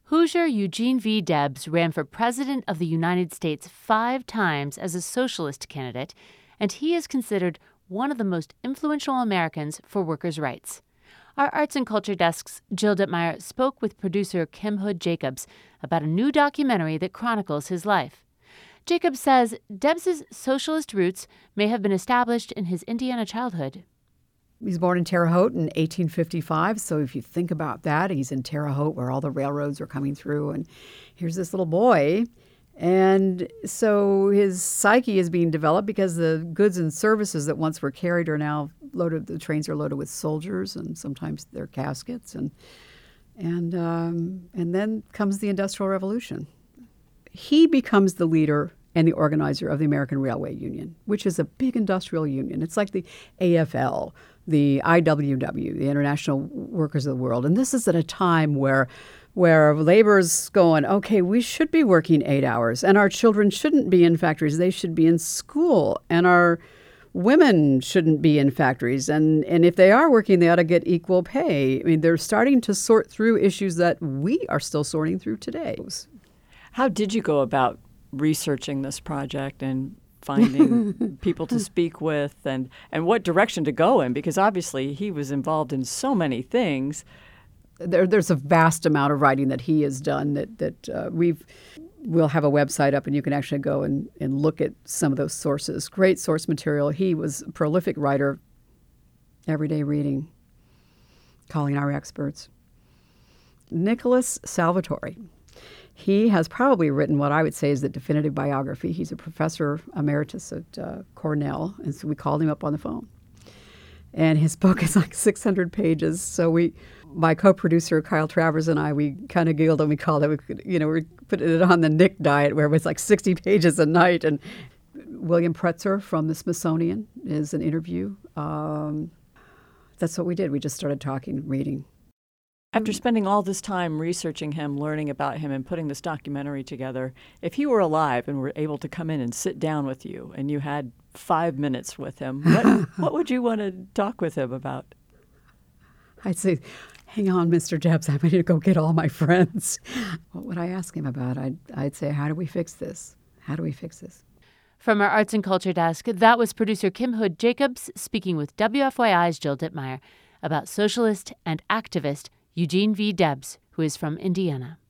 Hoosier Eugene V. Debs ran for President of the United States 5 times as a socialist candidate, and he is considered one of the most influential Americans for workers' rights. Our Arts and Culture Desk's Jill Dittmeyer spoke with producer Kim Hood Jacobs about a new documentary that chronicles his life. Jacobs says Debs's socialist roots may have been established in his Indiana childhood. He was born in Terre Haute in 1855, so if you think about that, he's in Terre Haute where all the railroads are coming through, and here's this little boy. And so his psyche is being developed because the goods and services that once were carried are now loaded. The trains are loaded with soldiers and sometimes their caskets, and then comes the Industrial Revolution. He becomes the leader and the organizer of the American Railway Union, which is a big industrial union. It's like the AFL, the IWW, the International Workers of the World. And this is at a time where labor's going, okay, we should be working 8 hours, and our children shouldn't be in factories. They should be in school, and our women shouldn't be in factories. And if they are working, they ought to get equal pay. I mean, they're starting to sort through issues that we are still sorting through today. How did you go about researching this project and finding people to speak with, and what direction to go in? Because obviously he was involved in so many things. There's a vast amount of writing that he has done that we'll have a website up, and you can actually go and look at some of those sources. Great source material. He was a prolific writer, everyday reading, calling our experts. Nicholas Salvatore. He has probably written what I would say is the definitive biography. He's a professor emeritus at Cornell, and so we called him up on the phone. And his book is like 600 pages. So my co-producer Kyle Travers and I, we kind of giggled and we called it, we put it on the Nick diet, where it was like 60 pages a night. And William Pretzer from the Smithsonian is an interview. That's what we did. We just started talking, reading. After spending all this time researching him, learning about him, and putting this documentary together, if he were alive and were able to come in and sit down with you and you had 5 minutes with him, what would you want to talk with him about? I'd say, hang on, Mr. Debs, I'm going to go get all my friends. What would I ask him about? I'd say, how do we fix this? How do we fix this? From our Arts and Culture Desk, that was producer Kim Hood Jacobs speaking with WFYI's Jill Dittmeyer about socialist and activist Eugene V. Debs, who is from Indiana.